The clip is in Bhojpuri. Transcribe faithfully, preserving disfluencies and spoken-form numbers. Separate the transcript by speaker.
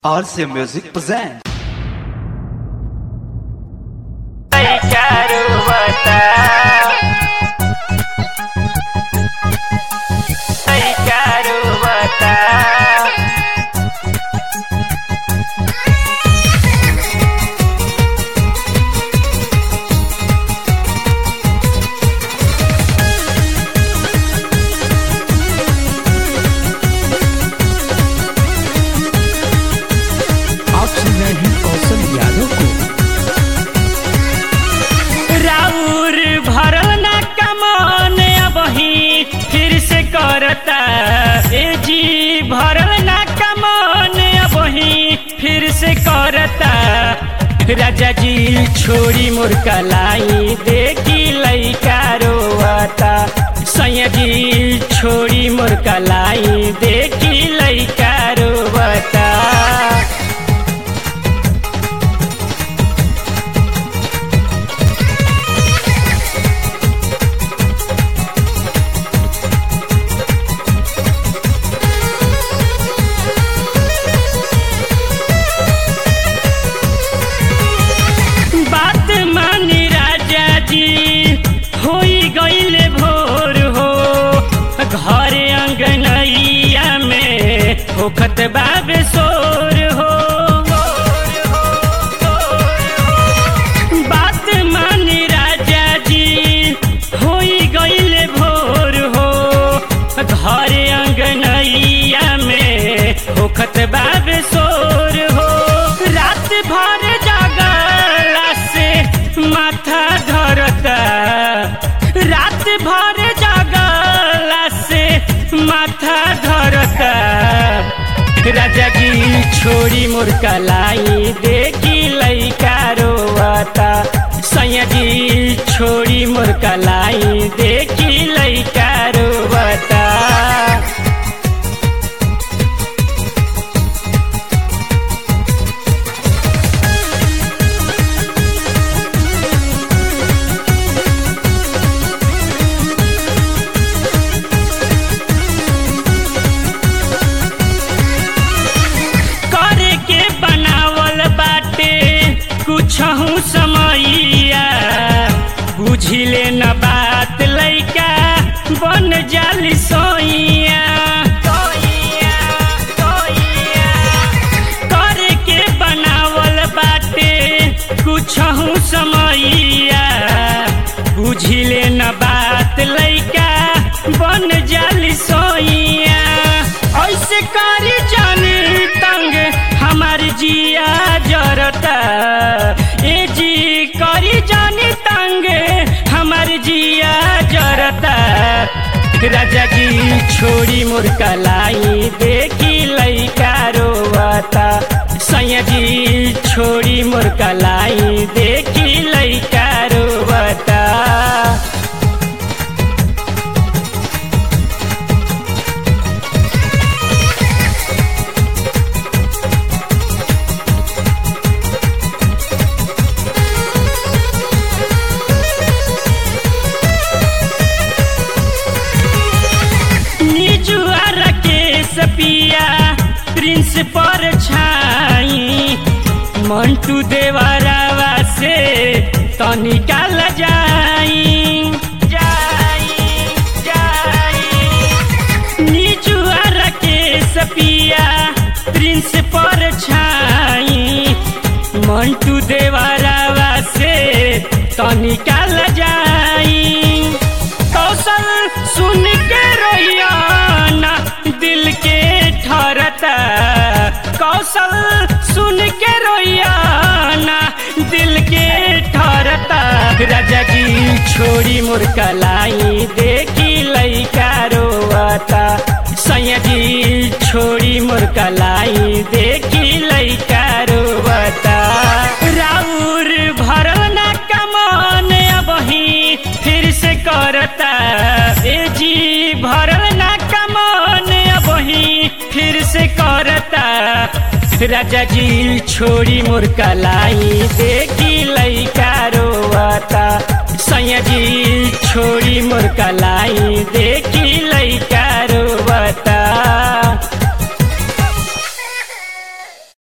Speaker 1: R C M Music presents.
Speaker 2: आप सुन रहे हैं कौशल यादव को।
Speaker 3: राउर भरल ना कमान अबही फिर से करता ए जी भरल ना कमान अबही फिर से करता राजा जी छोड़ी मोर कलाई देखी लइका रोवता सैया जी छोड़ी मोर कलाई देखी लइका रोवता। बात मानी राजा जी होई गईले भोर हो घर अंगनैया में होखत बाबे सोर हो। बात मानी राजा जी होई गईले भोर हो घर अंगनैया में होखत बाबे सोर हो। रात भर जागला से माथा धरता रात भर जागला से माथा धरता राजा जी छोड़ी मोर कलाई देखी लइका रोवता सैया जी छोड़ी मोर कलाई देखी लइका रोवता। कुछहू समैया बुझिले न बात लइका बन जाली सोइया करे के बनावल बाटे कुछहू समैया बुझिले न बात लइका बन जाली सोइया। ऐसे करी जानी तंग हमार जिया जरता ए जी करी जानी तंग हमार जिया जरता राजा जी छोड़ी मोर कलाई देखी लइका रोवता सैया जी छोड़ी मोर कलाई देखी लइका रोवता। पिया प्रिंस पर छाई मंटू देवरावा से तनिका लजाई जाई जाई निजुआ राकेश पिया प्रिंस पर छाई मंटू देवरावा से तनिका लजाई। कौशल सुन के रोइया ना दिल के ठरता कौशल सुन के रोइया ना दिल के ठरता राजा जी छोड़ी मोर कलाई देखी लइका रोवता सैया जी छोड़ी मोर कलाई देखी लइका रोवता। राउर भरल ना कमान अबही फिर से करता ए जी भरल ना कमान अबही फिर से करता राजा जी छोड़ी मोर कलाई देखी लइका रोवता सैया जी छोड़ी मोर कलाई देखी लइका रोवता।